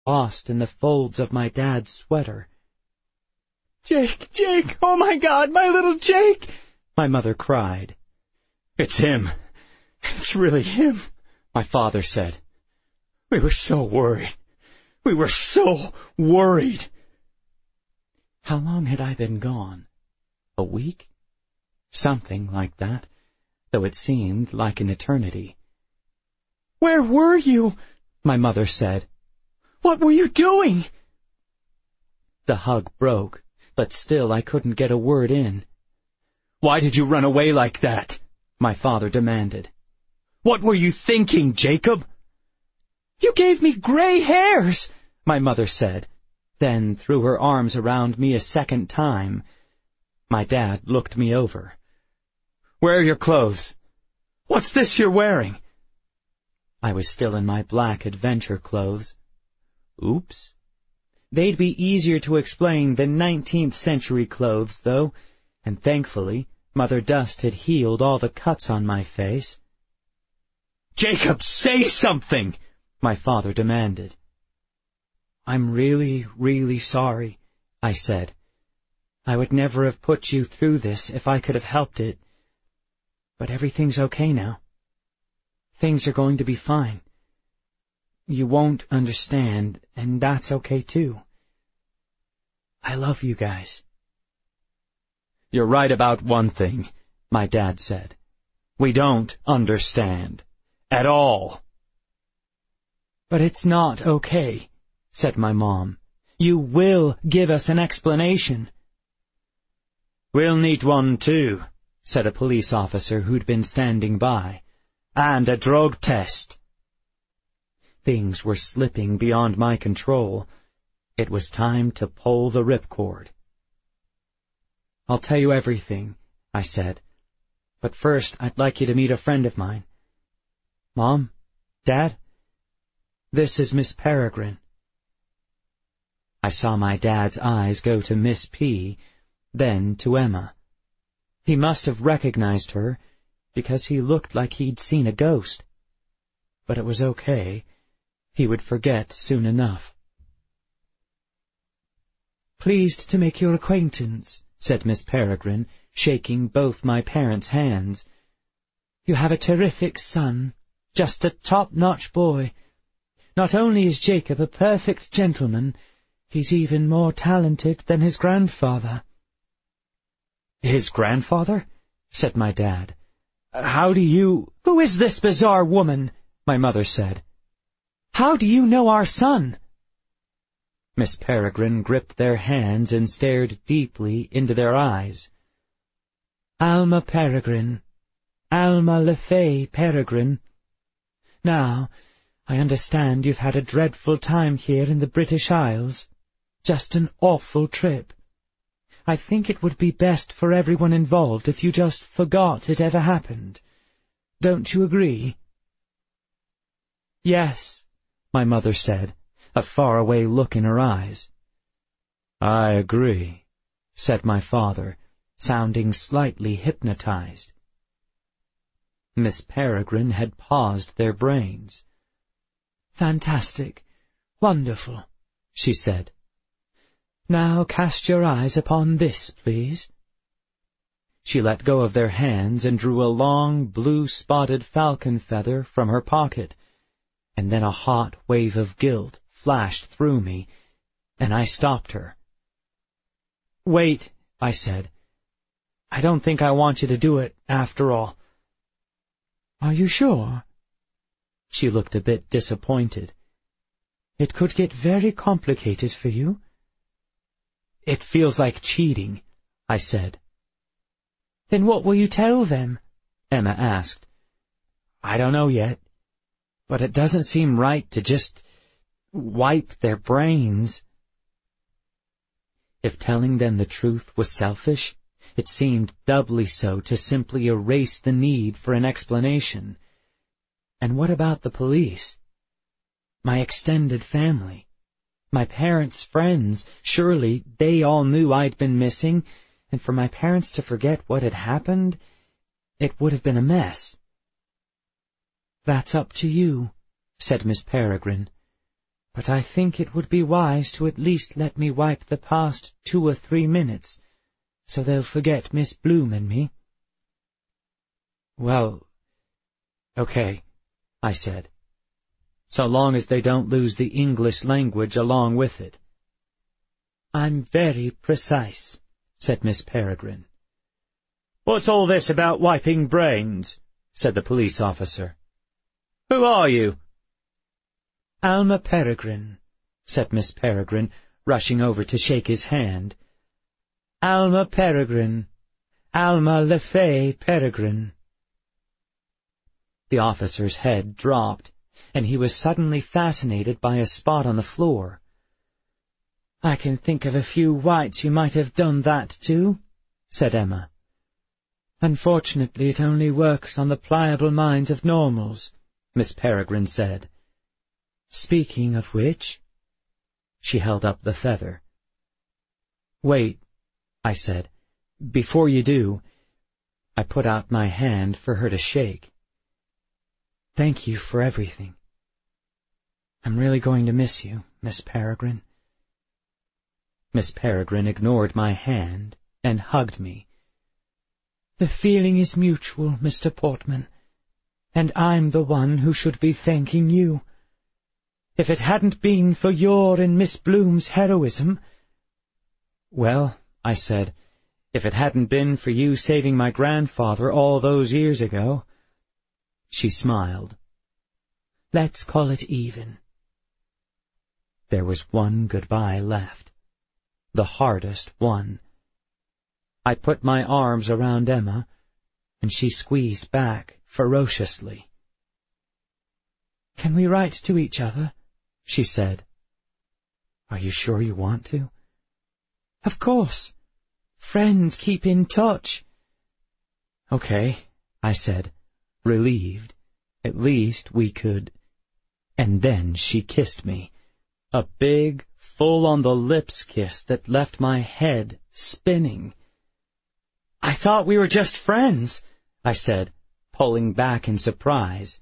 lost in the folds of my dad's sweater. Jake, oh my God, my little Jake, my mother cried. It's him. It's really him, my father said. We were so worried. How long had I been gone? A week? Something like that, though it seemed like an eternity. Where were you? My mother said. What were you doing? The hug broke, but still I couldn't get a word in. Why did you run away like that? My father demanded. What were you thinking, Jacob? You gave me gray hairs, my mother said, then threw her arms around me a second time. My dad looked me over. Where are your clothes? What's this you're wearing? I was still in my black adventure clothes. Oops. They'd be easier to explain than 19th century clothes, though, and thankfully, Mother Dust had healed all the cuts on my face. Jacob, say something, my father demanded. I'm really, really sorry, I said. I would never have put you through this if I could have helped it. But everything's okay now. Things are going to be fine. You won't understand, and that's okay too. I love you guys. You're right about one thing, my dad said. We don't understand. At all. But it's not okay, said my mom. You will give us an explanation. We'll need one too, said a police officer who'd been standing by. And a drug test. Things were slipping beyond my control. It was time to pull the ripcord. I'll tell you everything, I said. But first, I'd like you to meet a friend of mine. Mom? Dad? This is Miss Peregrine. I saw my dad's eyes go to Miss P., then to Emma. He must have recognized her, because he looked like he'd seen a ghost. But it was okay. He would forget soon enough. Pleased to make your acquaintance, said Miss Peregrine, shaking both my parents' hands. You have a terrific son, just a top-notch boy. Not only is Jacob a perfect gentleman, he's even more talented than his grandfather. His grandfather? Said my dad. How do you— Who is this bizarre woman? My mother said. How do you know our son? Miss Peregrine gripped their hands and stared deeply into their eyes. Alma Peregrine. Alma LeFay Peregrine. Now, I understand you've had a dreadful time here in the British Isles. Just an awful trip. I think it would be best for everyone involved if you just forgot it ever happened. Don't you agree? Yes, my mother said, a faraway look in her eyes. I agree, said my father, sounding slightly hypnotized. Miss Peregrine had paused their brains. Fantastic, wonderful, she said. Now cast your eyes upon this, please. She let go of their hands and drew a long, blue-spotted falcon feather from her pocket, and then a hot wave of guilt flashed through me, and I stopped her. Wait, I said. I don't think I want you to do it, after all. Are you sure? She looked a bit disappointed. It could get very complicated for you. It feels like cheating, I said. Then what will you tell them? Emma asked. I don't know yet, but it doesn't seem right to just wipe their brains. If telling them the truth was selfish, it seemed doubly so to simply erase the need for an explanation. And what about the police? My extended family? My parents' friends? Surely they all knew I'd been missing, and for my parents to forget what had happened, it would have been a mess. That's up to you, said Miss Peregrine. but I think it would be wise to at least let me wipe the past 2 or 3 minutes, so they'll forget Miss Bloom and me. Well, okay, I said, so long as they don't lose the English language along with it. I'm very precise, said Miss Peregrine. What's all this about wiping brains? Said the police officer. Who are you? Alma Peregrine, said Miss Peregrine, rushing over to shake his hand. Alma Peregrine. Alma Le Fay Peregrine. The officer's head dropped, and he was suddenly fascinated by a spot on the floor. I can think of a few whites you might have done that to, said Emma. Unfortunately, it only works on the pliable minds of normals, Miss Peregrine said. Speaking of which, she held up the feather. Wait, I said. Before you do, I put out my hand for her to shake. Thank you for everything. I'm really going to miss you, Miss Peregrine. Miss Peregrine ignored my hand and hugged me. The feeling is mutual, Mr. Portman, and I'm the one who should be thanking you. If it hadn't been for your and Miss Bloom's heroism— Well, I said, if it hadn't been for you saving my grandfather all those years ago— She smiled. Let's call it even. There was one goodbye left. The hardest one. I put my arms around Emma, and she squeezed back ferociously. Can we write to each other? She said. Are you sure you want to? Of course. Friends keep in touch. Okay, I said, relieved. At least we could. And then she kissed me. A big, full-on-the-lips kiss that left my head spinning. I thought we were just friends, I said, pulling back in surprise.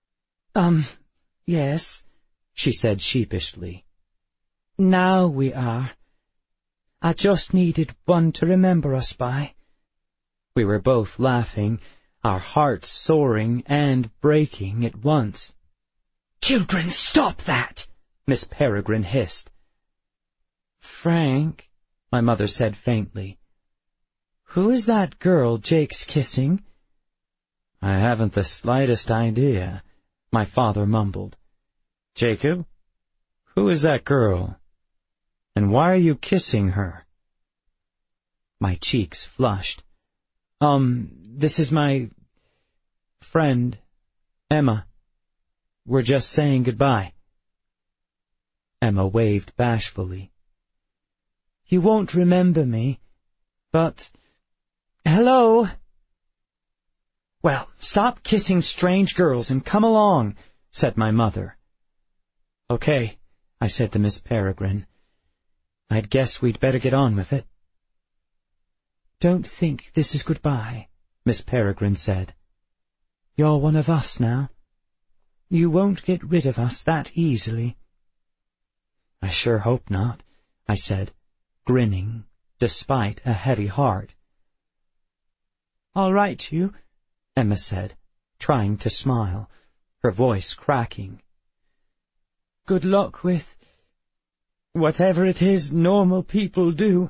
Yes, she said sheepishly. Now we are. I just needed one to remember us by. We were both laughing, our hearts soaring and breaking at once. Children, stop that! Miss Peregrine hissed. Frank, my mother said faintly. Who is that girl Jake's kissing? I haven't the slightest idea, my father mumbled. Jacob, who is that girl? And why are you kissing her? My cheeks flushed. This is my friend, Emma. We're just saying goodbye. Emma waved bashfully. You won't remember me, but— Hello? Well, stop kissing strange girls and come along, said my mother. Okay, I said to Miss Peregrine. I'd guess we'd better get on with it. Don't think this is goodbye, Miss Peregrine said. You're one of us now. You won't get rid of us that easily. I sure hope not, I said, grinning, despite a heavy heart. I'll write you, Emma said, trying to smile, her voice cracking. Good luck with whatever it is normal people do.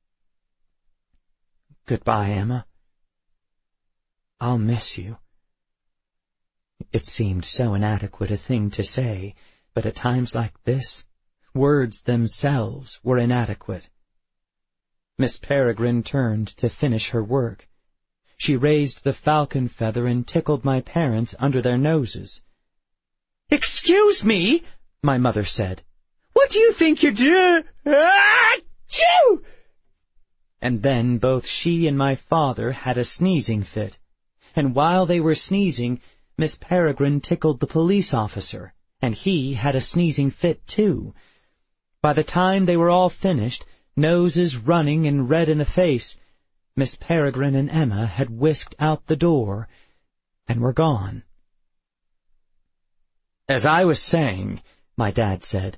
Goodbye, Emma. I'll miss you. It seemed so inadequate a thing to say, but at times like this, words themselves were inadequate. Miss Peregrine turned to finish her work. She raised the falcon feather and tickled my parents under their noses. Excuse me, my mother said. What do you think you're doing? Achoo! And then both she and my father had a sneezing fit, and while they were sneezing, Miss Peregrine tickled the police officer, and he had a sneezing fit too. By the time they were all finished, noses running and red in the face, Miss Peregrine and Emma had whisked out the door and were gone. As I was saying, my dad said,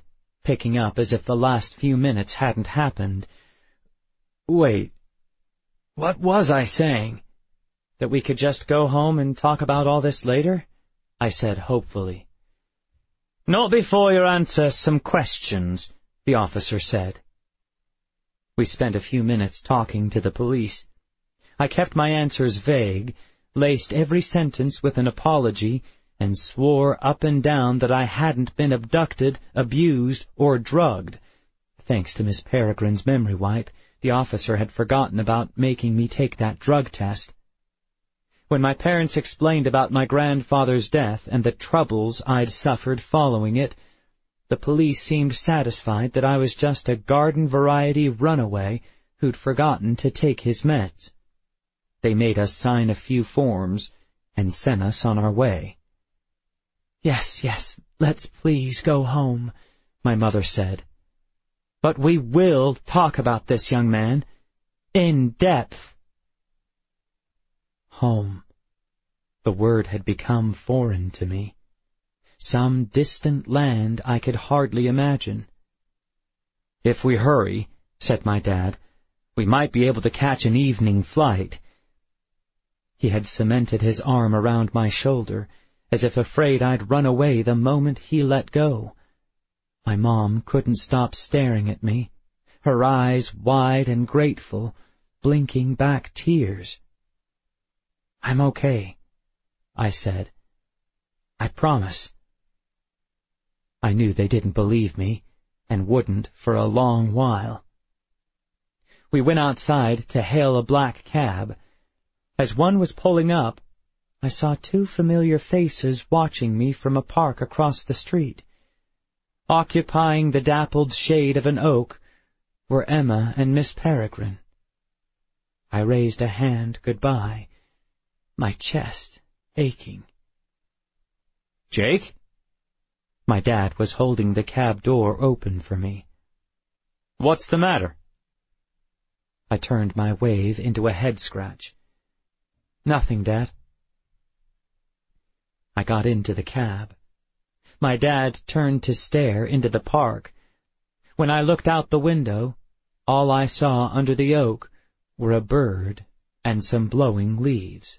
picking up as if the last few minutes hadn't happened. Wait, what was I saying? That we could just go home and talk about all this later? I said hopefully. Not before you answer some questions, the officer said. We spent a few minutes talking to the police. I kept my answers vague, laced every sentence with an apology, and swore up and down that I hadn't been abducted, abused, or drugged. Thanks to Miss Peregrine's memory wipe, the officer had forgotten about making me take that drug test. When my parents explained about my grandfather's death and the troubles I'd suffered following it, the police seemed satisfied that I was just a garden-variety runaway who'd forgotten to take his meds. They made us sign a few forms and sent us on our way. Yes, let's please go home, my mother said. But we will talk about this, young man, in depth. Home. The word had become foreign to me. Some distant land I could hardly imagine. If we hurry, said my dad, we might be able to catch an evening flight. He had cemented his arm around my shoulder, as if afraid I'd run away the moment he let go. My mom couldn't stop staring at me, her eyes wide and grateful, blinking back tears. I'm okay, I said. I promise. I knew they didn't believe me, and wouldn't for a long while. We went outside to hail a black cab. As one was pulling up, I saw two familiar faces watching me from a park across the street. Occupying the dappled shade of an oak were Emma and Miss Peregrine. I raised a hand goodbye, my chest aching. Jake? My dad was holding the cab door open for me. What's the matter? I turned my wave into a head scratch. Nothing, Dad. I got into the cab. My dad turned to stare into the park. When I looked out the window, all I saw under the oak were a bird and some blowing leaves.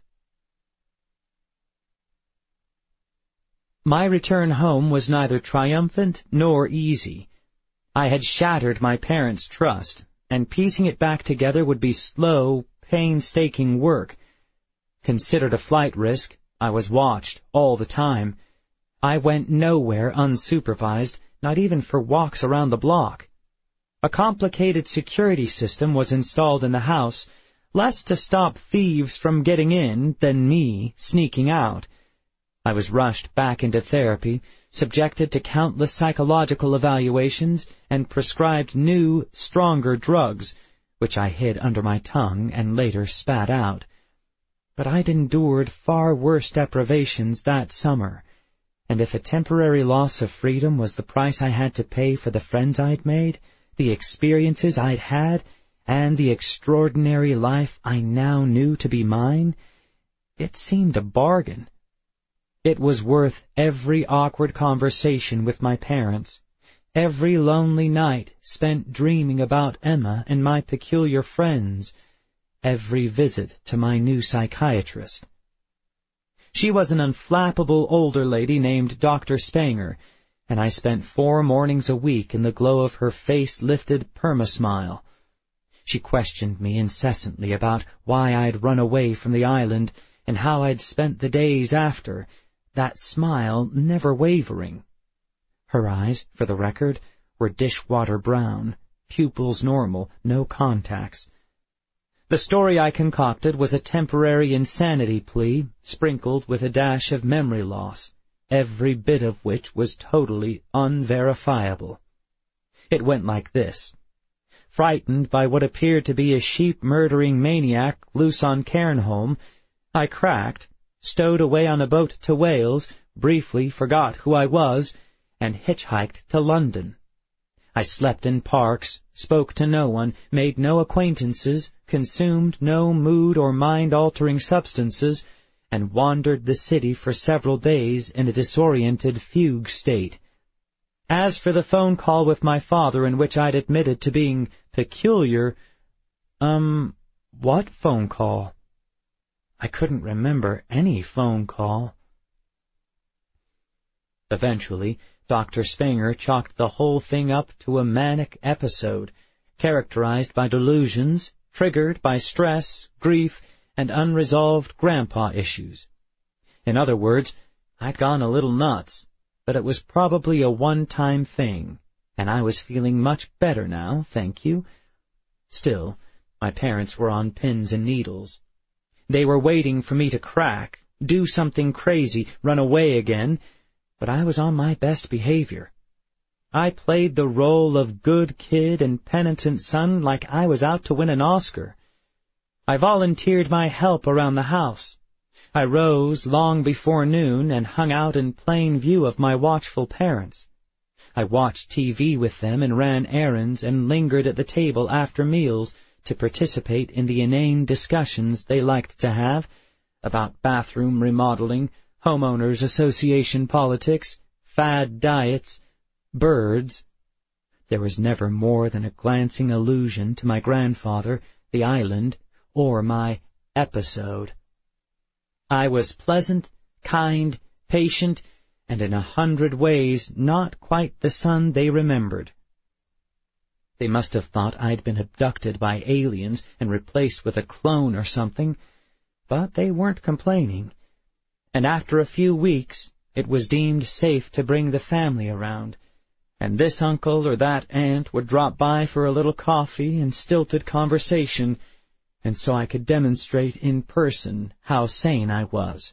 My return home was neither triumphant nor easy. I had shattered my parents' trust, and piecing it back together would be slow, painstaking work. Considered a flight risk, I was watched all the time. I went nowhere unsupervised, not even for walks around the block. A complicated security system was installed in the house, less to stop thieves from getting in than me sneaking out. I was rushed back into therapy, subjected to countless psychological evaluations, and prescribed new, stronger drugs, which I hid under my tongue and later spat out. But I'd endured far worse deprivations that summer, and if a temporary loss of freedom was the price I had to pay for the friends I'd made, the experiences I'd had, and the extraordinary life I now knew to be mine, it seemed a bargain. It was worth every awkward conversation with my parents, every lonely night spent dreaming about Emma and my peculiar friends, every visit to my new psychiatrist. She was an unflappable older lady named Dr. Spanger, and I spent 4 mornings a week in the glow of her face-lifted perma-smile. She questioned me incessantly about why I'd run away from the island and how I'd spent the days after, that smile never wavering. Her eyes, for the record, were dishwater brown, pupils normal, no contacts. The story I concocted was a temporary insanity plea, sprinkled with a dash of memory loss, every bit of which was totally unverifiable. It went like this. Frightened by what appeared to be a sheep-murdering maniac loose on Cairnholm, I cracked, stowed away on a boat to Wales, briefly forgot who I was, and hitchhiked to London. I slept in parks, spoke to no one, made no acquaintances, consumed no mood or mind-altering substances, and wandered the city for several days in a disoriented fugue state. As for the phone call with my father in which I'd admitted to being peculiar, what phone call? I couldn't remember any phone call. Eventually, Dr. Spenger chalked the whole thing up to a manic episode, characterized by delusions, triggered by stress, grief, and unresolved grandpa issues. In other words, I'd gone a little nuts, but it was probably a one-time thing, and I was feeling much better now, thank you. Still, my parents were on pins and needles. They were waiting for me to crack, do something crazy, run away again, but I was on my best behavior. I played the role of good kid and penitent son like I was out to win an Oscar. I volunteered my help around the house. I rose long before noon and hung out in plain view of my watchful parents. I watched TV with them and ran errands and lingered at the table after meals to participate in the inane discussions they liked to have about bathroom remodeling, homeowners association politics, fad diets, birds. There was never more than a glancing allusion to my grandfather, the island, or my episode. I was pleasant, kind, patient, and in 100 ways not quite the son they remembered. They must have thought I'd been abducted by aliens and replaced with a clone or something, but they weren't complaining. And after a few weeks, it was deemed safe to bring the family around, and this uncle or that aunt would drop by for a little coffee and stilted conversation, and so I could demonstrate in person how sane I was.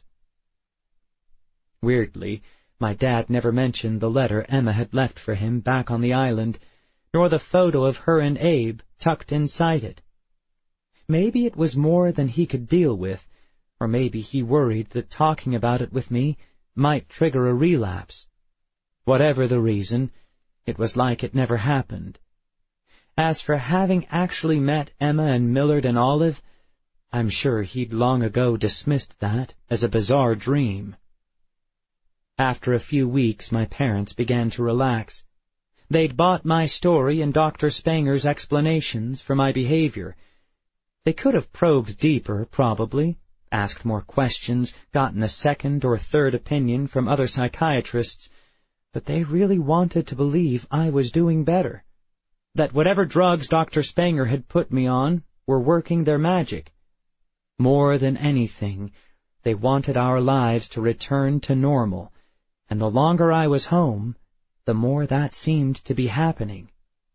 Weirdly, my dad never mentioned the letter Emma had left for him back on the island, nor the photo of her and Abe tucked inside it. Maybe it was more than he could deal with, or maybe he worried that talking about it with me might trigger a relapse. Whatever the reason, it was like it never happened. As for having actually met Emma and Millard and Olive, I'm sure he'd long ago dismissed that as a bizarre dream. After a few weeks, my parents began to relax. They'd bought my story and Dr. Spenger's explanations for my behavior. They could have probed deeper, probably, asked more questions, gotten a second or third opinion from other psychiatrists, but they really wanted to believe I was doing better, that whatever drugs Dr. Spenger had put me on were working their magic. More than anything, they wanted our lives to return to normal, and the longer I was home, the more that seemed to be happening.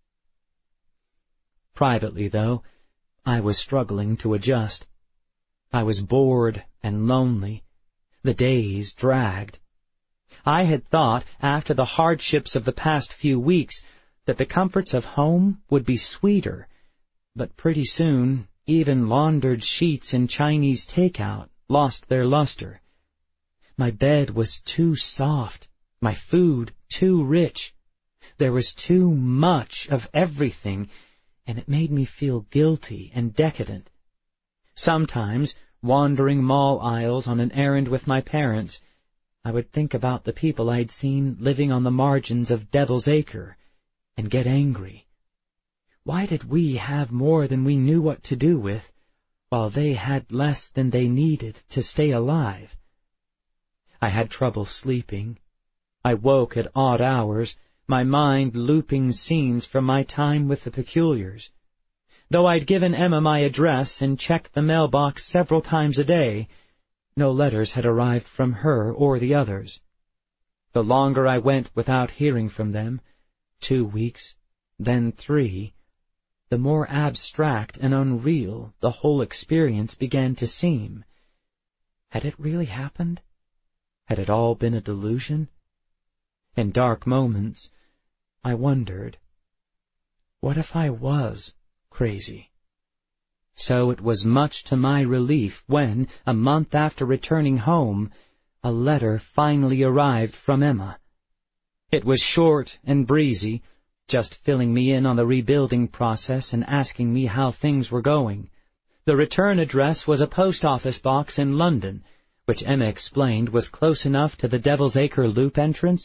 Privately, though, I was struggling to adjust. I was bored and lonely. The days dragged. I had thought, after the hardships of the past few weeks, that the comforts of home would be sweeter, but pretty soon even laundered sheets and Chinese takeout lost their luster. My bed was too soft, my food too rich. There was too much of everything, and it made me feel guilty and decadent. Sometimes, wandering mall aisles on an errand with my parents, I would think about the people I'd seen living on the margins of Devil's Acre and get angry. Why did we have more than we knew what to do with, while they had less than they needed to stay alive? I had trouble sleeping. I woke at odd hours, my mind looping scenes from my time with the Peculiars. Though I'd given Emma my address and checked the mailbox several times a day, no letters had arrived from her or the others. The longer I went without hearing from them, 2 weeks, then 3, the more abstract and unreal the whole experience began to seem. Had it really happened? Had it all been a delusion? In dark moments, I wondered, what if I was crazy? So it was much to my relief when, a month after returning home, a letter finally arrived from Emma. It was short and breezy, just filling me in on the rebuilding process and asking me how things were going. The return address was a post office box in London, which Emma explained was close enough to the Devil's Acre Loop entrance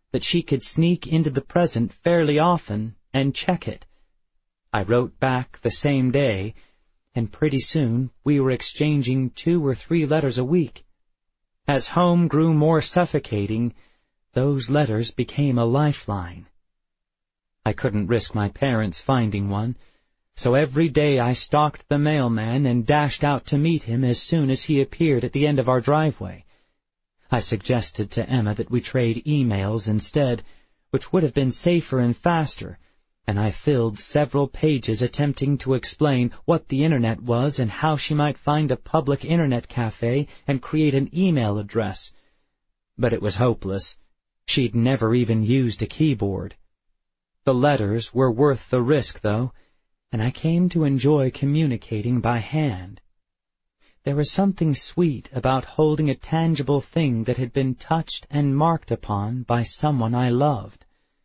that she could sneak into the present fairly often and check it. I wrote back the same day, and pretty soon we were exchanging 2 or 3 letters a week. As home grew more suffocating, those letters became a lifeline. I couldn't risk my parents finding one, so every day I stalked the mailman and dashed out to meet him as soon as he appeared at the end of our driveway. I suggested to Emma that we trade emails instead, which would have been safer and faster, and I filled several pages attempting to explain what the Internet was and how she might find a public Internet cafe and create an email address. But it was hopeless. She'd never even used a keyboard. The letters were worth the risk, though, and I came to enjoy communicating by hand. There was something sweet about holding a tangible thing that had been touched and marked upon by someone I loved.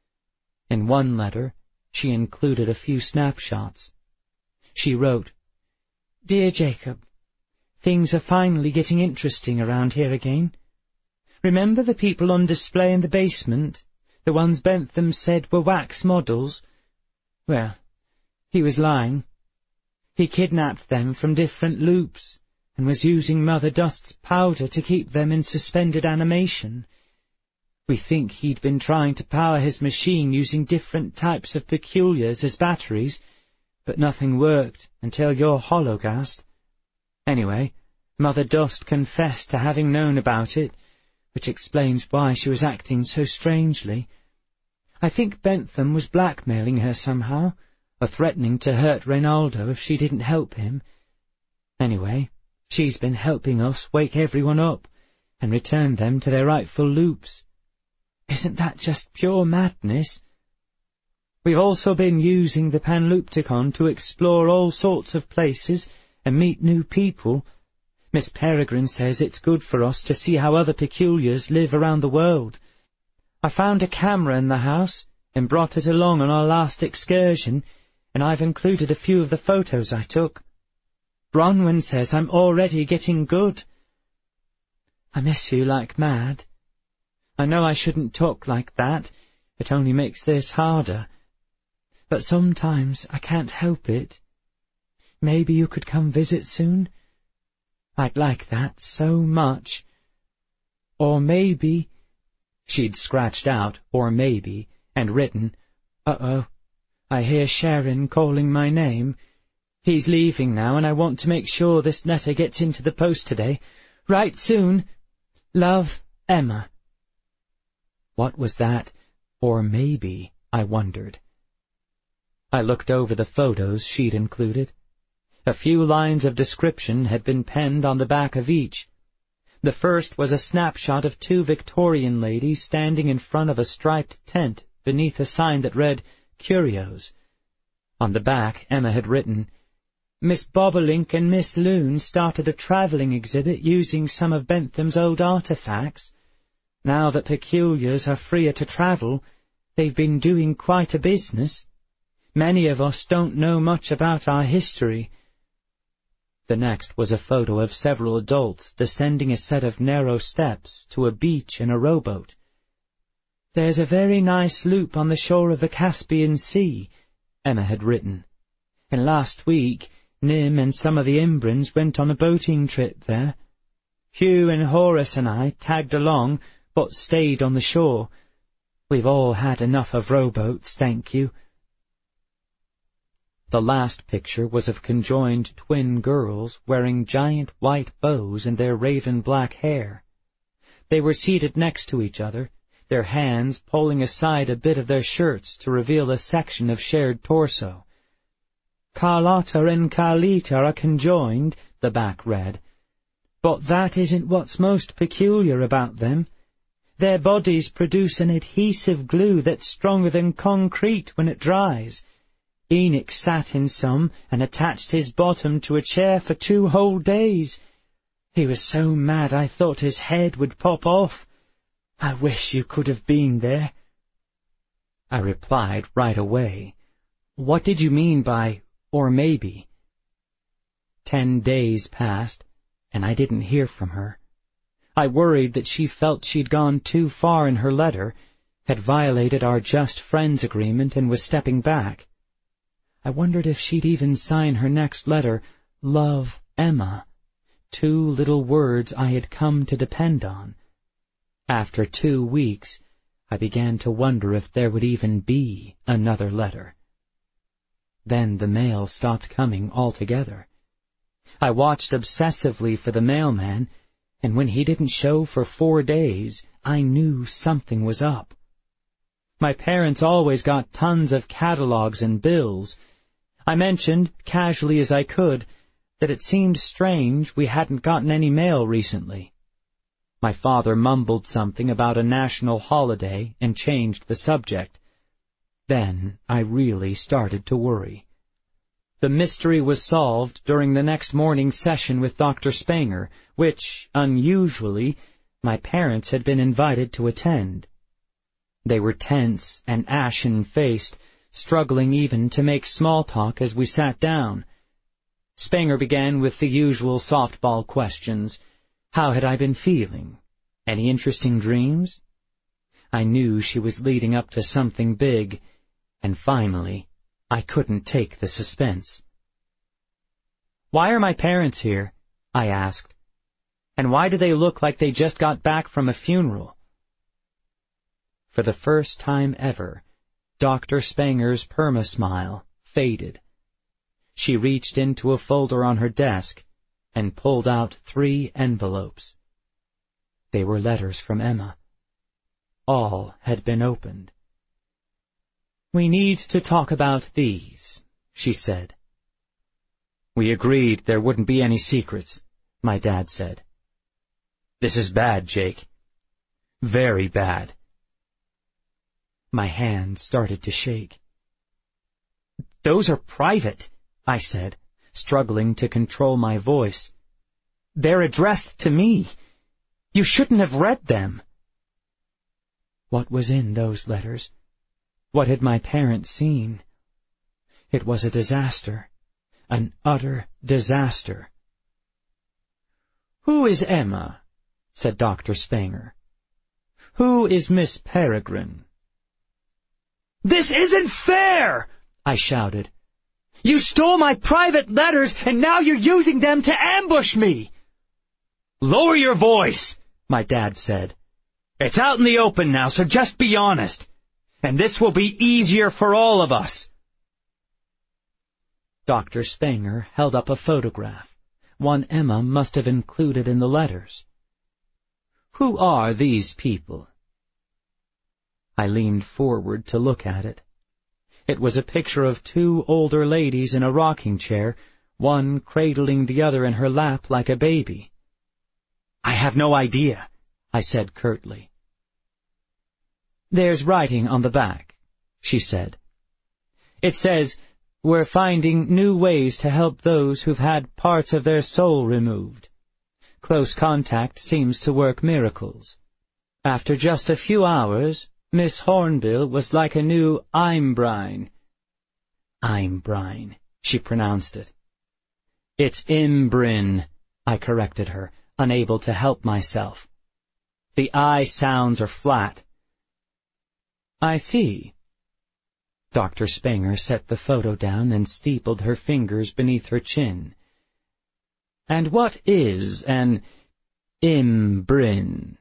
In one letter, she included a few snapshots. She wrote, "Dear Jacob, things are finally getting interesting around here again. Remember the people on display in the basement, the ones Bentham said were wax models? Well, he was lying. He kidnapped them from different loops and was using Mother Dust's powder to keep them in suspended animation. We think he'd been trying to power his machine using different types of peculiars as batteries, but nothing worked until your hologast. Anyway, Mother Dust confessed to having known about it, which explains why she was acting so strangely. I think Bentham was blackmailing her somehow, or threatening to hurt Reynaldo if she didn't help him. Anyway, she's been helping us wake everyone up and return them to their rightful loops. Isn't that just pure madness? We've also been using the Panlupticon to explore all sorts of places and meet new people. Miss Peregrine says it's good for us to see how other peculiars live around the world. I found a camera in the house and brought it along on our last excursion, and I've included a few of the photos I took. Bronwyn says I'm already getting good. I miss you like mad. I know I shouldn't talk like that. It only makes this harder. But sometimes I can't help it. Maybe you could come visit soon? I'd like that so much. Or maybe—" She'd scratched out "or maybe" and written, "Uh-oh, I hear Sharon calling my name. He's leaving now, and I want to make sure this letter gets into the post today. Write soon. Love, Emma." What was that "or maybe," I wondered. I looked over the photos she'd included. A few lines of description had been penned on the back of each. The first was a snapshot of 2 Victorian ladies standing in front of a striped tent beneath a sign that read, "Curios." On the back, Emma had written, "Miss Bobolink and Miss Loon started a travelling exhibit using some of Bentham's old artefacts. Now that peculiars are freer to travel, they've been doing quite a business. Many of us don't know much about our history." The next was a photo of several adults descending a set of narrow steps to a beach in a rowboat. "There's a very nice loop on the shore of the Caspian Sea," Emma had written, "and last week Nim and some of the Imbrans went on a boating trip there. Hugh and Horace and I tagged along, but stayed on the shore. We've all had enough of rowboats, thank you." The last picture was of conjoined twin girls wearing giant white bows in their raven black hair. They were seated next to each other, their hands pulling aside a bit of their shirts to reveal a section of shared torso. "Carlotta and Carlita are conjoined," the back read, "but that isn't what's most peculiar about them. Their bodies produce an adhesive glue that's stronger than concrete when it dries. Enoch sat in some and attached his bottom to a chair for 2 whole days. He was so mad I thought his head would pop off. I wish you could have been there." I replied right away, "What did you mean by 'or maybe'?" 10 days passed, and I didn't hear from her. I worried that she felt she'd gone too far in her letter, had violated our just friends agreement and was stepping back. I wondered if she'd even sign her next letter, Love, Emma, 2 little words I had come to depend on. After 2 weeks, I began to wonder if there would even be another letter. Then the mail stopped coming altogether. I watched obsessively for the mailman, and when he didn't show for 4 days, I knew something was up. My parents always got tons of catalogs and bills. I mentioned, casually as I could, that it seemed strange we hadn't gotten any mail recently. My father mumbled something about a national holiday and changed the subject. Then I really started to worry. The mystery was solved during the next morning's session with Dr. Spanger, which, unusually, my parents had been invited to attend. They were tense and ashen-faced, struggling even to make small talk as we sat down. Spanger began with the usual softball questions. How had I been feeling? Any interesting dreams? I knew she was leading up to something big, and finally, I couldn't take the suspense. "Why are my parents here?" I asked. "And why do they look like they just got back from a funeral?" For the first time ever, Dr. Spanger's perma-smile faded. She reached into a folder on her desk and pulled out 3 envelopes. They were letters from Emma. All had been opened. "We need to talk about these," she said. "We agreed there wouldn't be any secrets," my dad said. "This is bad, Jake. Very bad." My hand started to shake. "Those are private," I said, struggling to control my voice. "They're addressed to me. You shouldn't have read them." What was in those letters? What had my parents seen? It was a disaster, an utter disaster. "Who is Emma?" said Dr. Spanger. "Who is Miss Peregrine?" "This isn't fair!" I shouted. "You stole my private letters, and now you're using them to ambush me!" "Lower your voice," my dad said. "It's out in the open now, so just be honest. And this will be easier for all of us." Dr. Spanger held up a photograph, one Emma must have included in the letters. "Who are these people?" I leaned forward to look at it. It was a picture of 2 older ladies in a rocking chair, one cradling the other in her lap like a baby. "I have no idea," I said curtly. "There's writing on the back," she said. "It says, 'We're finding new ways to help those who've had parts of their soul removed. Close contact seems to work miracles. After just a few hours, Miss Hornbill was like a new Imbrine.'" Imbrine, she pronounced it. "It's Imbrin," I corrected her, unable to help myself. "The I sounds are flat." "I see." Dr. Spanger set the photo down and steepled her fingers beneath her chin. "And what is an Imbrin?"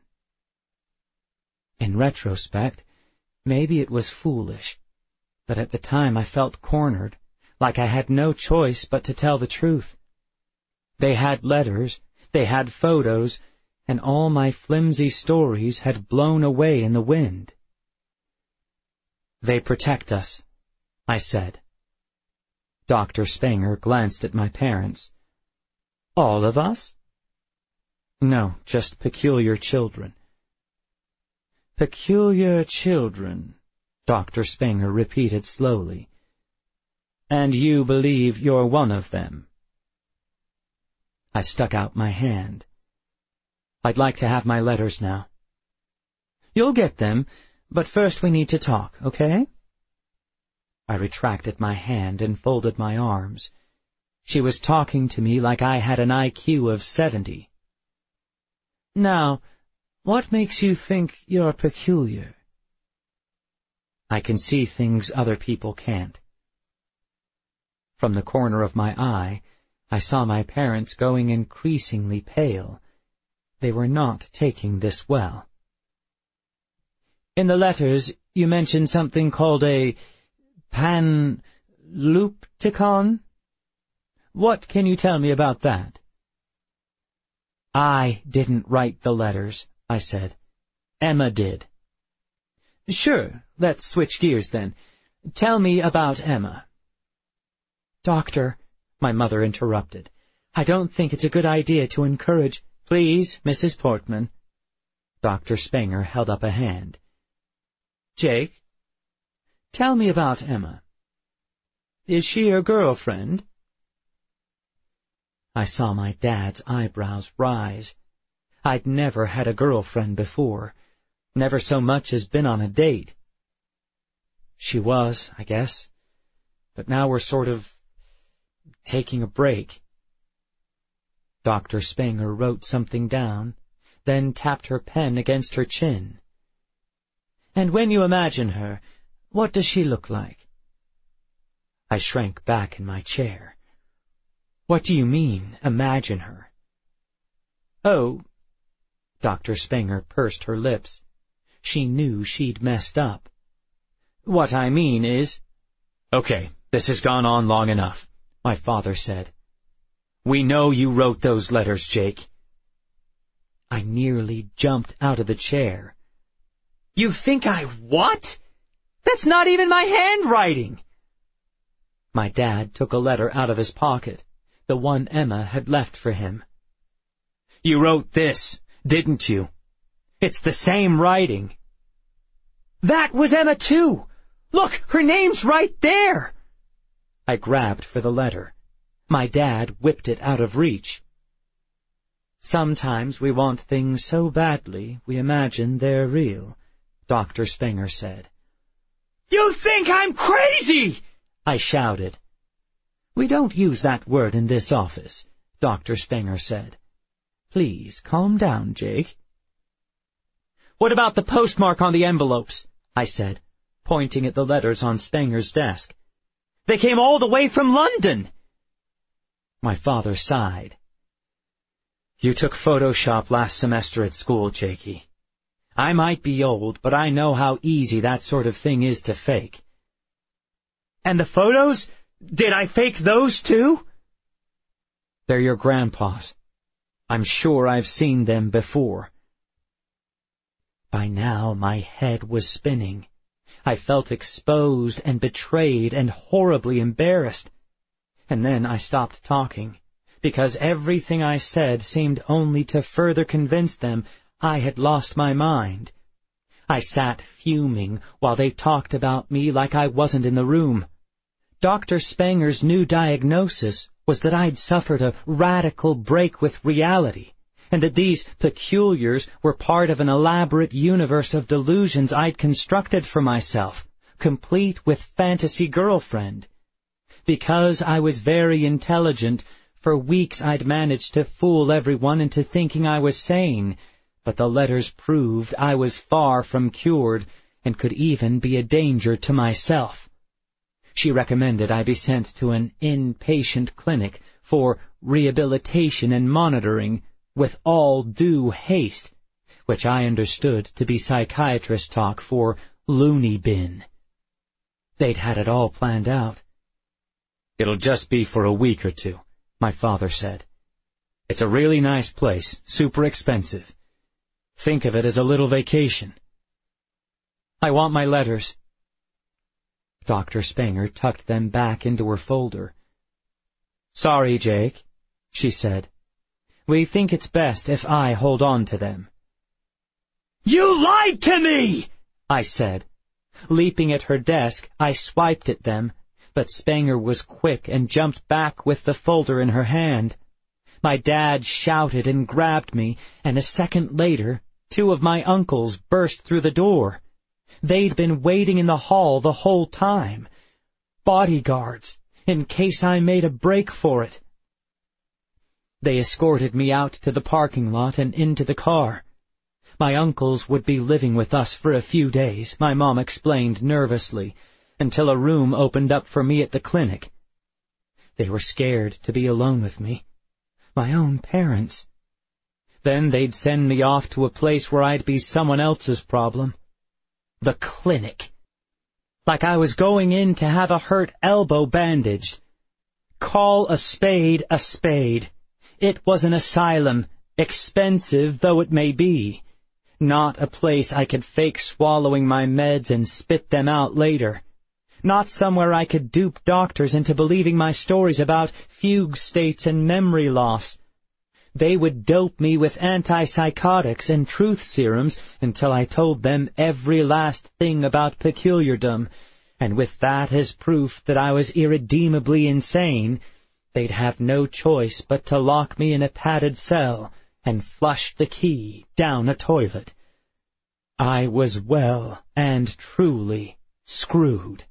In retrospect, maybe it was foolish, but at the time I felt cornered, like I had no choice but to tell the truth. They had letters, they had photos, and all my flimsy stories had blown away in the wind. "They protect us," I said. Dr. Spanger glanced at my parents. "All of us?" "No, just peculiar children." "Peculiar children," Dr. Spanger repeated slowly. "And you believe you're one of them?" I stuck out my hand. "I'd like to have my letters now." "You'll get them, but first we need to talk, okay?" I retracted my hand and folded my arms. She was talking to me like I had an IQ of 70. "Now, what makes you think you're peculiar?" I can see things other people can't. From the corner of my eye, I saw my parents going increasingly pale. They were not taking this well. In the letters, you mentioned something called a panlupticon? What can you tell me about that? I didn't write the letters, I said. Emma did. Sure, let's switch gears then. Tell me about Emma. Doctor, my mother interrupted, I don't think it's a good idea to encourage— Please, Mrs. Portman. Dr. Spenger held up a hand. Jake, tell me about Emma. Is she your girlfriend? I saw my dad's eyebrows rise. I'd never had a girlfriend before, never so much as been on a date. She was, I guess, but now we're sort of taking a break. Dr. Spenger wrote something down, then tapped her pen against her chin. And when you imagine her, what does she look like? I shrank back in my chair. What do you mean, imagine her? Oh, Dr. Spenger pursed her lips. She knew she'd messed up. What I mean is— Okay, this has gone on long enough, my father said. We know you wrote those letters, Jake. I nearly jumped out of the chair. You think I what? That's not even my handwriting. My dad took a letter out of his pocket, the one Emma had left for him. You wrote this, didn't you? It's the same writing. That was Emma too. Look, her name's right there. I grabbed for the letter. My dad whipped it out of reach. Sometimes we want things so badly we imagine they're real, Dr. Spenger said. You think I'm crazy! I shouted. We don't use that word in this office, Dr. Spenger said. Please calm down, Jake. What about the postmark on the envelopes? I said, pointing at the letters on Spenger's desk. They came all the way from London. My father sighed. You took Photoshop last semester at school, Jakey. I might be old, but I know how easy that sort of thing is to fake. And the photos? Did I fake those too? They're your grandpa's. I'm sure I've seen them before. By now my head was spinning. I felt exposed and betrayed and horribly embarrassed. And then I stopped talking, because everything I said seemed only to further convince them I had lost my mind. I sat fuming while they talked about me like I wasn't in the room. Dr. Spenger's new diagnosis was that I'd suffered a radical break with reality, and that these peculiars were part of an elaborate universe of delusions I'd constructed for myself, complete with fantasy girlfriend. Because I was very intelligent, for weeks I'd managed to fool everyone into thinking I was sane, but the letters proved I was far from cured and could even be a danger to myself. She recommended I be sent to an inpatient clinic for rehabilitation and monitoring with all due haste, which I understood to be psychiatrist talk for loony bin. They'd had it all planned out. It'll just be for a week or two, my father said. It's a really nice place, super expensive. Think of it as a little vacation. I want my letters. Dr. Spenger tucked them back into her folder. Sorry, Jake, she said. We think it's best if I hold on to them. You lied to me, I said. Leaping at her desk, I swiped at them, but Spenger was quick and jumped back with the folder in her hand. My dad shouted and grabbed me, and a second later, 2 of my uncles burst through the door. They'd been waiting in the hall the whole time. Bodyguards, in case I made a break for it. They escorted me out to the parking lot and into the car. My uncles would be living with us for a few days, my mom explained nervously, until a room opened up for me at the clinic. They were scared to be alone with me. My own parents. Then they'd send me off to a place where I'd be someone else's problem. The clinic. Like I was going in to have a hurt elbow bandaged. Call a spade a spade. It was an asylum, expensive though it may be. Not a place I could fake swallowing my meds and spit them out later. Not somewhere I could dupe doctors into believing my stories about fugue states and memory loss. They would dope me with antipsychotics and truth serums until I told them every last thing about peculiardom, and with that as proof that I was irredeemably insane, they'd have no choice but to lock me in a padded cell and flush the key down a toilet. I was well and truly screwed.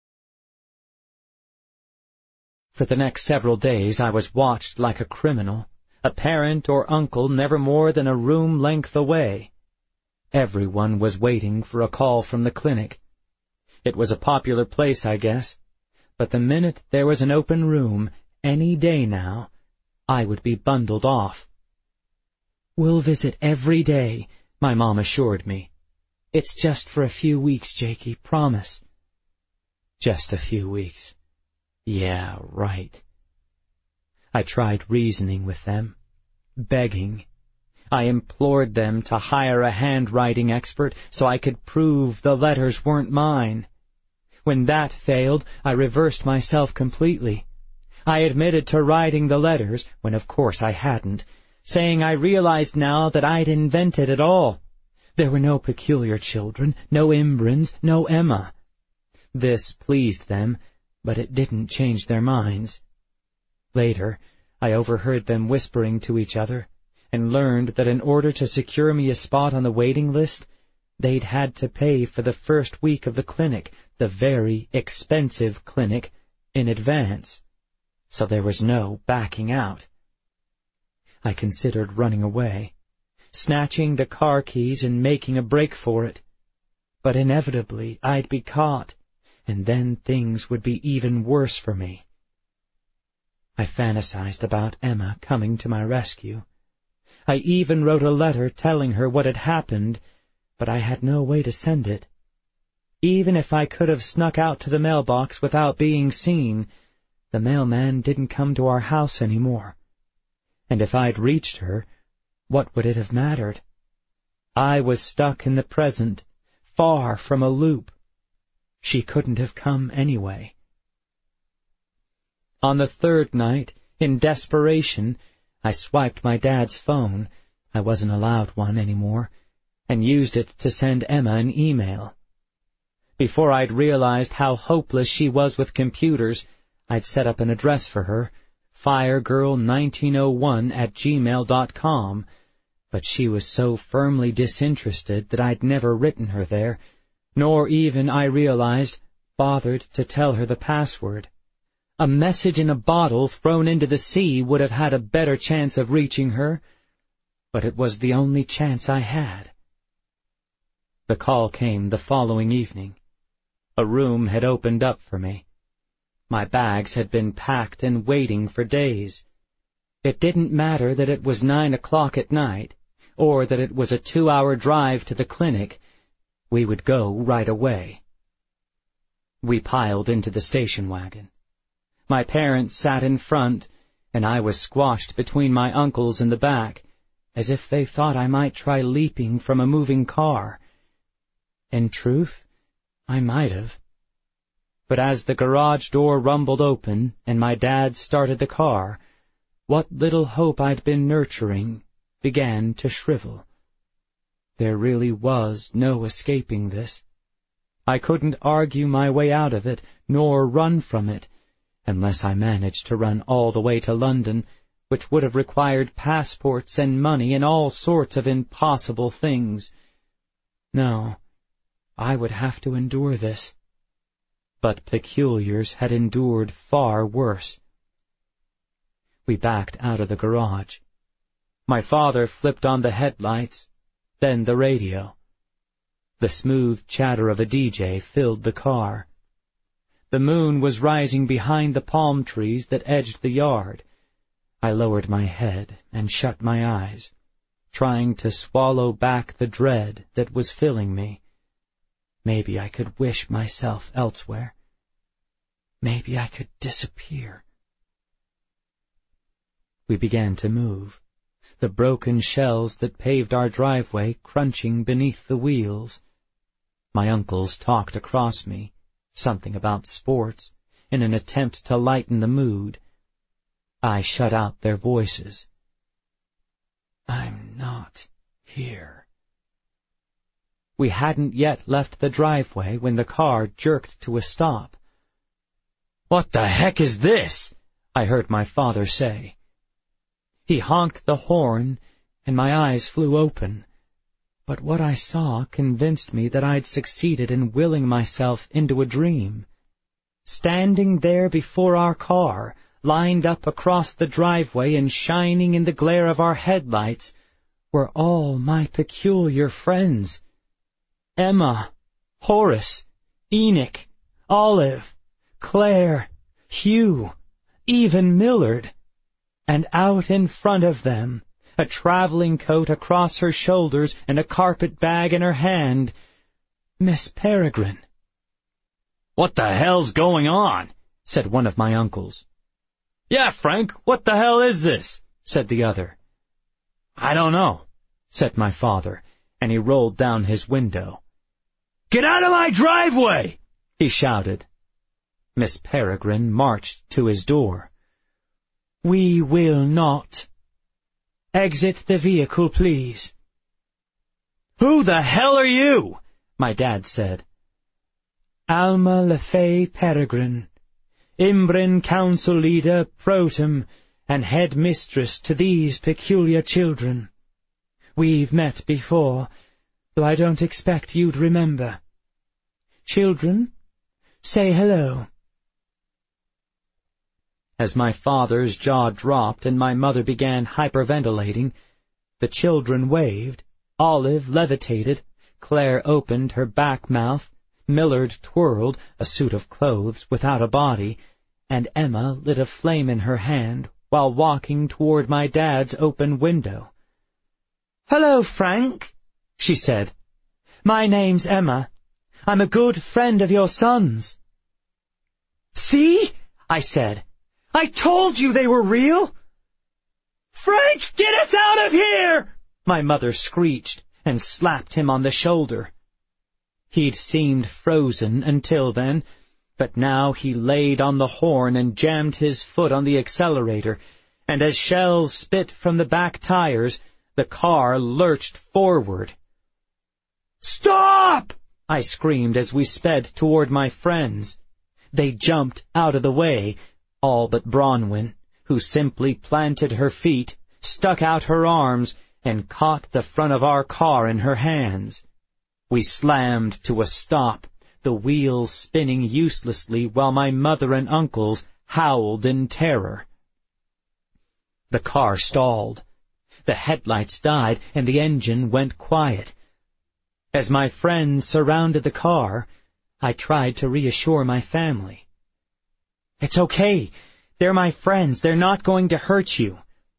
For the next several days I was watched like a criminal, a parent or uncle never more than a room length away. Everyone was waiting for a call from the clinic. It was a popular place, I guess, but the minute there was an open room, any day now, I would be bundled off. "We'll visit every day," my mom assured me. "It's just for a few weeks, Jakey, promise." Just a few weeks. Yeah, right. I tried reasoning with them, begging. I implored them to hire a handwriting expert so I could prove the letters weren't mine. When that failed, I reversed myself completely. I admitted to writing the letters, when of course I hadn't, saying I realized now that I'd invented it all. There were no peculiar children, no Imbrans, no Emma. This pleased them, but it didn't change their minds. Later, I overheard them whispering to each other, and learned that in order to secure me a spot on the waiting list, they'd had to pay for the first week of the clinic, the very expensive clinic, in advance. So there was no backing out. I considered running away, snatching the car keys and making a break for it. But inevitably I'd be caught, and then things would be even worse for me. I fantasized about Emma coming to my rescue. I even wrote a letter telling her what had happened, but I had no way to send it. Even if I could have snuck out to the mailbox without being seen, the mailman didn't come to our house anymore. And if I'd reached her, what would it have mattered? I was stuck in the present, far from a loop. She couldn't have come anyway. On the third night, in desperation, I swiped my dad's phone, I wasn't allowed one anymore, and used it to send Emma an email. Before I'd realized how hopeless she was with computers, I'd set up an address for her, firegirl1901@gmail.com, but she was so firmly disinterested that I'd never written her there, nor even, I realized, bothered to tell her the password. A message in a bottle thrown into the sea would have had a better chance of reaching her, but it was the only chance I had. The call came the following evening. A room had opened up for me. My bags had been packed and waiting for days. It didn't matter that it was 9 o'clock at night, or that it was a 2-hour drive to the clinic. We would go right away. We piled into the station wagon. My parents sat in front, and I was squashed between my uncles in the back, as if they thought I might try leaping from a moving car. In truth, I might have. But as the garage door rumbled open and my dad started the car, what little hope I'd been nurturing began to shrivel. There really was no escaping this. I couldn't argue my way out of it, nor run from it, unless I managed to run all the way to London, which would have required passports and money and all sorts of impossible things. No, I would have to endure this. But peculiars had endured far worse. We backed out of the garage. My father flipped on the headlights, then the radio. The smooth chatter of a DJ filled the car. The moon was rising behind the palm trees that edged the yard. I lowered my head and shut my eyes, trying to swallow back the dread that was filling me. Maybe I could wish myself elsewhere. Maybe I could disappear. We began to move, the broken shells that paved our driveway crunching beneath the wheels. My uncles talked across me, something about sports, in an attempt to lighten the mood. I shut out their voices. I'm not here. We hadn't yet left the driveway when the car jerked to a stop. What the heck is this? I heard my father say. He honked the horn, and my eyes flew open. But what I saw convinced me that I'd succeeded in willing myself into a dream. Standing there before our car, lined up across the driveway and shining in the glare of our headlights, were all my peculiar friends. Emma, Horace, Enoch, Olive, Claire, Hugh, even Millard. And out in front of them, a traveling coat across her shoulders and a carpet bag in her hand, Miss Peregrine. What the hell's going on? Said one of my uncles. Yeah, Frank, what the hell is this? Said the other. I don't know, said my father, and he rolled down his window. Get out of my driveway! He shouted. Miss Peregrine marched to his door. We will not. Exit the vehicle, please. Who the hell are you? My dad said. Alma LeFay Peregrine, Imbrin Council Leader Protem and Head Mistress to these peculiar children. We've met before, though I don't expect you'd remember. Children, say hello. As my father's jaw dropped and my mother began hyperventilating, the children waved, Olive levitated, Claire opened her back mouth, Millard twirled, a suit of clothes without a body, and Emma lit a flame in her hand while walking toward my dad's open window. Hello, Frank, she said. My name's Emma. I'm a good friend of your son's. See? I said. I told you they were real! Frank, get us out of here! My mother screeched and slapped him on the shoulder. He'd seemed frozen until then, but now he laid on the horn and jammed his foot on the accelerator, and as shells spit from the back tires, the car lurched forward. Stop! I screamed as we sped toward my friends. They jumped out of the way, all but Bronwyn, who simply planted her feet, stuck out her arms, and caught the front of our car in her hands. We slammed to a stop, the wheels spinning uselessly while my mother and uncles howled in terror. The car stalled. The headlights died, and the engine went quiet. As my friends surrounded the car, I tried to reassure my family. It's okay. They're my friends. They're not going to hurt you.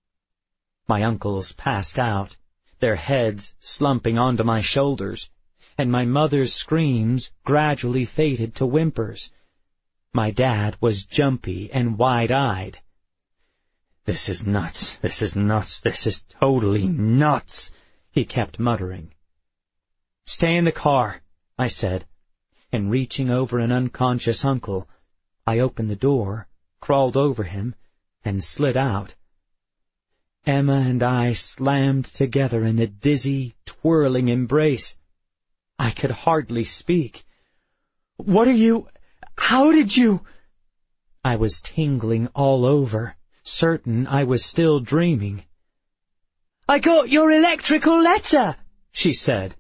My uncles passed out, their heads slumping onto my shoulders, and my mother's screams gradually faded to whimpers. My dad was jumpy and wide-eyed. This is nuts. This is nuts. This is totally nuts, he kept muttering. Stay in the car, I said, and reaching over an unconscious uncle, I opened the door, crawled over him, and slid out. Emma and I slammed together in a dizzy, twirling embrace. I could hardly speak. What are you... How did you... I was tingling all over, certain I was still dreaming. I got your electrical letter, she said.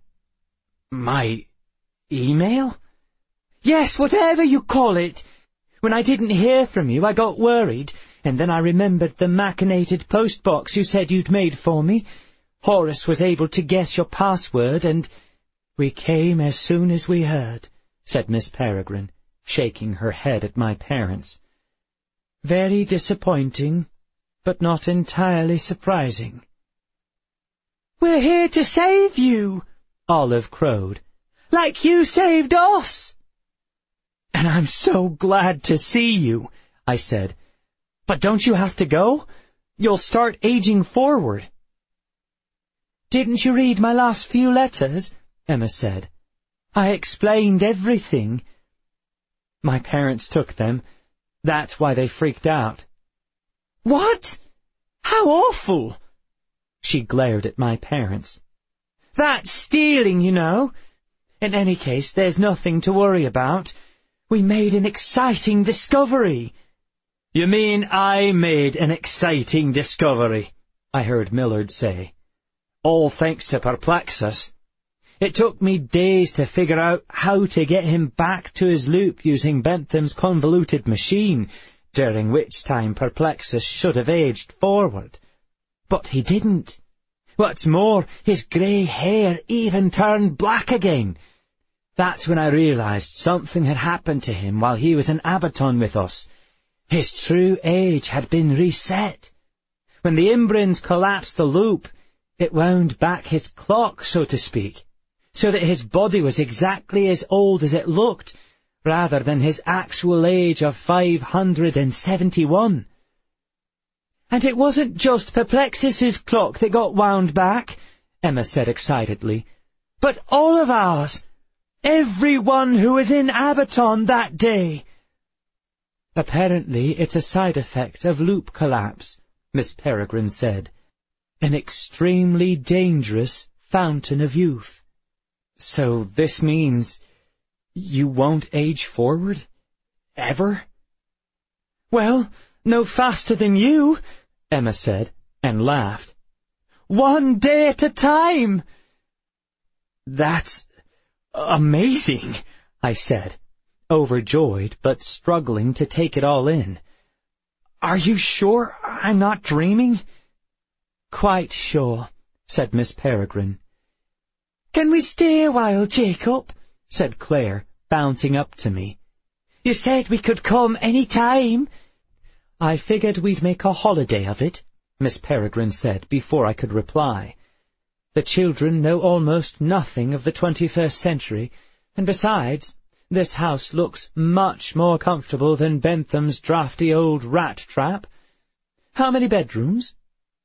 My email? Yes, whatever you call it. When I didn't hear from you, I got worried, and then I remembered the machinated postbox you said you'd made for me. Horace was able to guess your password, and—" "We came as soon as we heard," said Miss Peregrine, shaking her head at my parents. "Very disappointing, but not entirely surprising." "We're here to save you," Olive crowed. "Like you saved us." "And I'm so glad to see you," I said. "But don't you have to go? You'll start aging forward." "Didn't you read my last few letters?" Emma said. "I explained everything." My parents took them. That's why they freaked out. "What? How awful!" She glared at my parents. "That's stealing, you know. In any case, there's nothing to worry about. We made an exciting discovery." "You mean I made an exciting discovery," I heard Millard say. "All thanks to Perplexus. It took me days to figure out how to get him back to his loop using Bentham's convoluted machine, during which time Perplexus should have aged forward. But he didn't. What's more, his grey hair even turned black again. That's when I realized something had happened to him while he was in Abaton with us. His true age had been reset. When the Imbrins collapsed the loop, it wound back his clock, so to speak, so that his body was exactly as old as it looked, rather than his actual age of 571. "And it wasn't just Perplexus's clock that got wound back," Emma said excitedly, "but all of ours. Everyone who was in Abaton that day." "Apparently it's a side effect of loop collapse," Miss Peregrine said. "An extremely dangerous fountain of youth." "So this means you won't age forward? Ever?" "Well, no faster than you," Emma said, and laughed. "One day at a time." "That's amazing," I said, overjoyed but struggling to take it all in. "Are you sure I'm not dreaming?" "Quite sure," said Miss Peregrine. "Can we stay a while, Jacob?" said Claire, bouncing up to me. "You said we could come any time." "I figured we'd make a holiday of it," Miss Peregrine said before I could reply. "The children know almost nothing of the 21st century, and besides, this house looks much more comfortable than Bentham's drafty old rat trap. How many bedrooms?"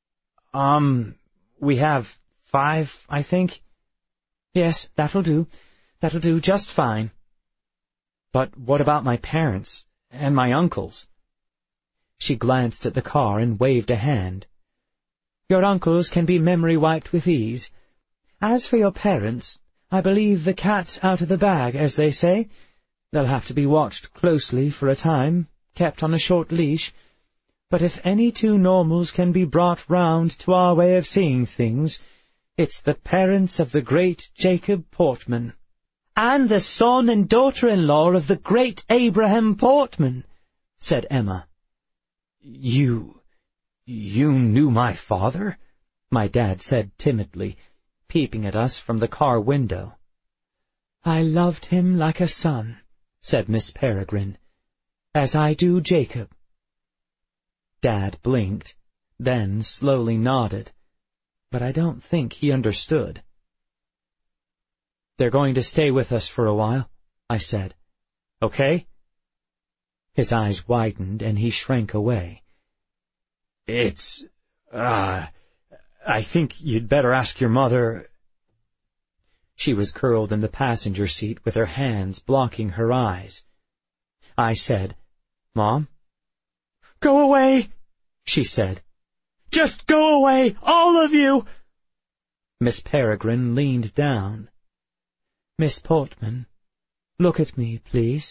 We have 5, I think." "Yes, that'll do. That'll do just fine." "But what about my parents and my uncles?" She glanced at the car and waved a hand. "Your uncles can be memory wiped with ease. As for your parents, I believe the cat's out of the bag, as they say. They'll have to be watched closely for a time, kept on a short leash. But if any two normals can be brought round to our way of seeing things, it's the parents of the great Jacob Portman." "And the son and daughter-in-law of the great Abraham Portman," said Emma. You knew my father?" my dad said timidly, peeping at us from the car window. "I loved him like a son," said Miss Peregrine, "as I do Jacob." Dad blinked, then slowly nodded, but I don't think he understood. "They're going to stay with us for a while," I said. "Okay?" His eyes widened and he shrank away. I think you'd better ask your mother." She was curled in the passenger seat with her hands blocking her eyes. I said, "Mom?" "Go away," she said. "Just go away, all of you." Miss Peregrine leaned down. "Miss Portman, look at me, please."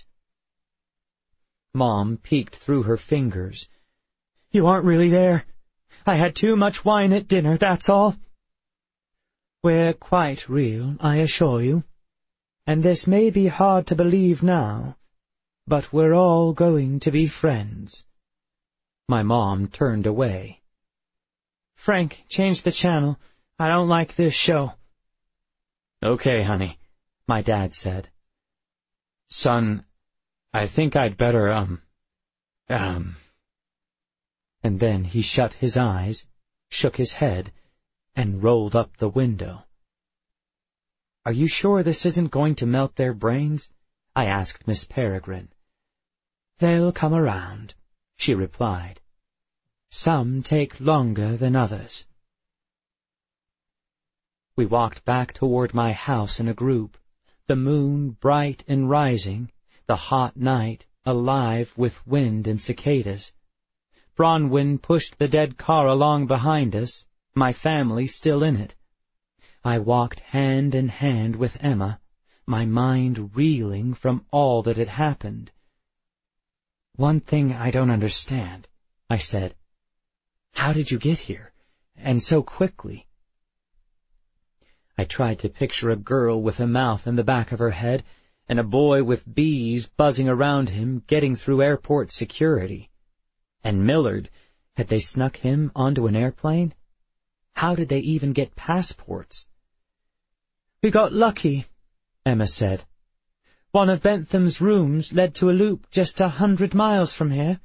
Mom peeked through her fingers. "You aren't really there. I had too much wine at dinner, that's all." "We're quite real, I assure you. And this may be hard to believe now, but we're all going to be friends." My mom turned away. "Frank, change the channel. I don't like this show. Okay, honey, my dad said. Son, I think I'd better, And then he shut his eyes, shook his head, and rolled up the window. Are you sure this isn't going to melt their brains? I asked Miss Peregrine. They'll come around, she replied. Some take longer than others. We walked back toward my house in a group, the moon bright and rising, the hot night alive with wind and cicadas. Bronwyn pushed the dead car along behind us, my family still in it. I walked hand in hand with Emma, my mind reeling from all that had happened. One thing I don't understand, I said. How did you get here, and so quickly? I tried to picture a girl with a mouth in the back of her head, and a boy with bees buzzing around him getting through airport security. And Millard, had they snuck him onto an airplane? How did they even get passports? We got lucky, Emma said. One of Bentham's rooms led to a loop just 100 miles from here.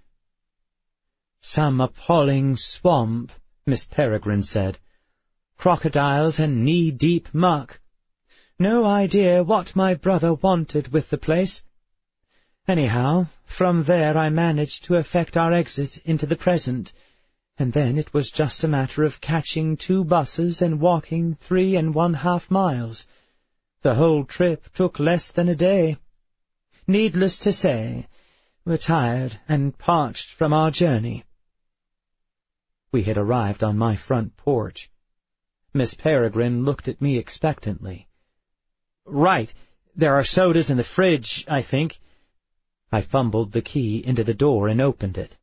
Some appalling swamp, Miss Peregrine said. Crocodiles and knee-deep muck. No idea what my brother wanted with the place. Anyhow, from there I managed to effect our exit into the present, and then it was just a matter of catching 2 buses and walking 3½ miles. The whole trip took less than a day. Needless to say, we're tired and parched from our journey. We had arrived on my front porch. Miss Peregrine looked at me expectantly. Right, there are sodas in the fridge, I think. I fumbled the key into the door and opened it.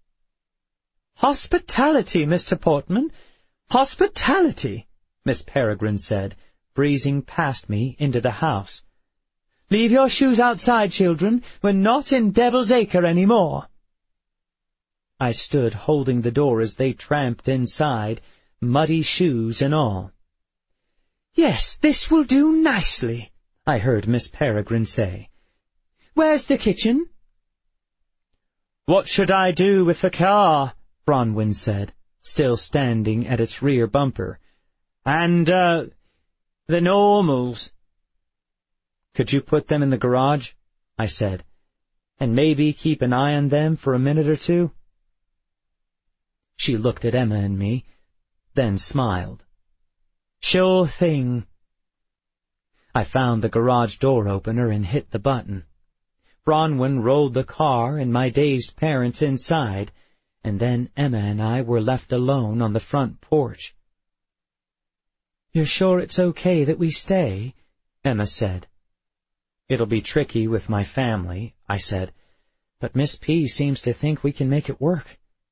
Hospitality, Mr. Portman, hospitality, Miss Peregrine said, breezing past me into the house. Leave your shoes outside, children. We're not in Devil's Acre any more. I stood holding the door as they tramped inside, muddy shoes and all. Yes, this will do nicely, I heard Miss Peregrine say. Where's the kitchen? What should I do with the car? Bronwyn said, still standing at its rear bumper. And, the normals. Could you put them in the garage? I said, and maybe keep an eye on them for a minute or two? She looked at Emma and me, then smiled. Sure thing. I found the garage door opener and hit the button. Bronwyn rolled the car and my dazed parents inside, and then Emma and I were left alone on the front porch. You're sure it's okay that we stay? Emma said. It'll be tricky with my family, I said, but Miss P seems to think we can make it work.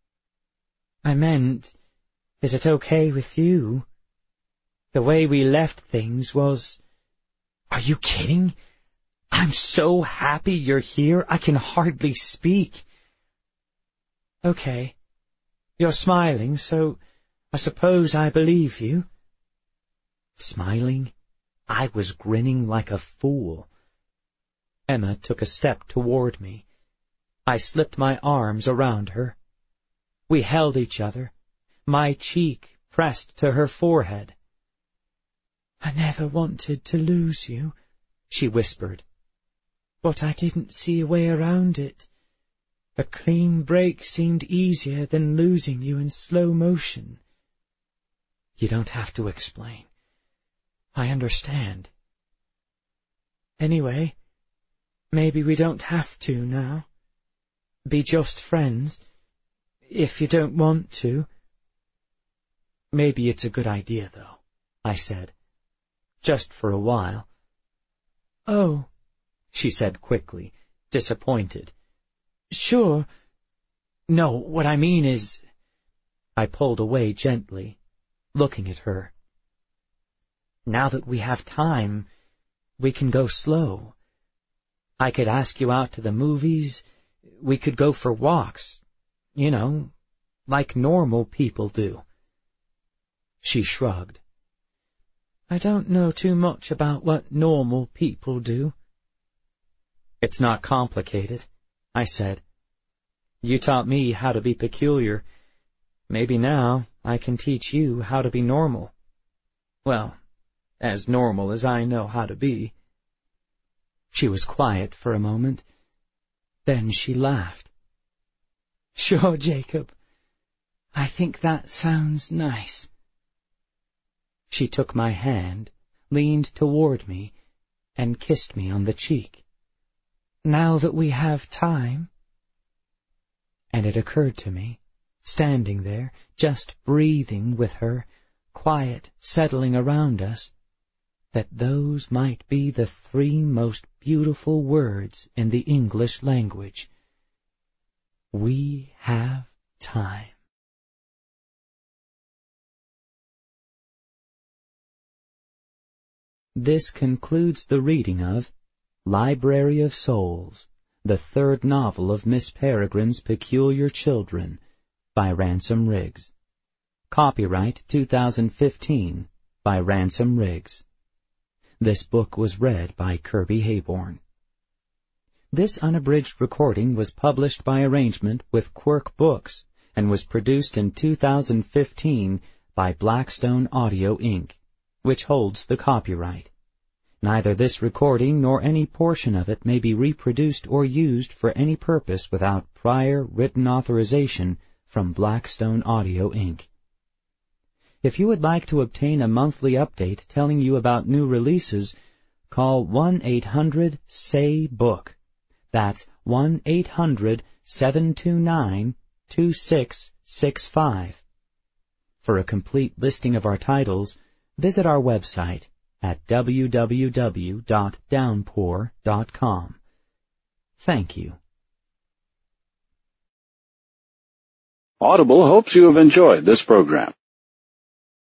I meant, is it okay with you? The way we left things was... Are you kidding? I'm so happy you're here, I can hardly speak. Okay. You're smiling, so I suppose I believe you. Smiling? I was grinning like a fool. Emma took a step toward me. I slipped my arms around her. We held each other, my cheek pressed to her forehead. I never wanted to lose you, she whispered. But I didn't see a way around it. A clean break seemed easier than losing you in slow motion. You don't have to explain. I understand. Anyway, maybe we don't have to now. Be just friends, if you don't want to. Maybe it's a good idea, though, I said. Just for a while. Oh, she said quickly, disappointed. Sure. No, what I mean is... I pulled away gently, looking at her. Now that we have time, we can go slow. I could ask you out to the movies. We could go for walks. You know, like normal people do. She shrugged. I don't know too much about what normal people do. It's not complicated, I said. You taught me how to be peculiar. Maybe now I can teach you how to be normal. Well, as normal as I know how to be. She was quiet for a moment. Then she laughed. Sure, Jacob. I think that sounds nice. She took my hand, leaned toward me, and kissed me on the cheek. Now that we have time. And it occurred to me, standing there, just breathing with her, quiet settling around us, that those might be the 3 most beautiful words in the English language. We have time. This concludes the reading of Library of Souls, the 3rd novel of Miss Peregrine's Peculiar Children, by Ransom Riggs. Copyright 2015 by Ransom Riggs. This book was read by Kirby Hayborn. This unabridged recording was published by arrangement with Quirk Books and was produced in 2015 by Blackstone Audio, Inc., which holds the copyright. Neither this recording nor any portion of it may be reproduced or used for any purpose without prior written authorization from Blackstone Audio, Inc. If you would like to obtain a monthly update telling you about new releases, call 1-800-SAY-BOOK. That's 1-800-729-2665. For a complete listing of our titles, visit our website at www.downpour.com. Thank you. Audible hopes you have enjoyed this program.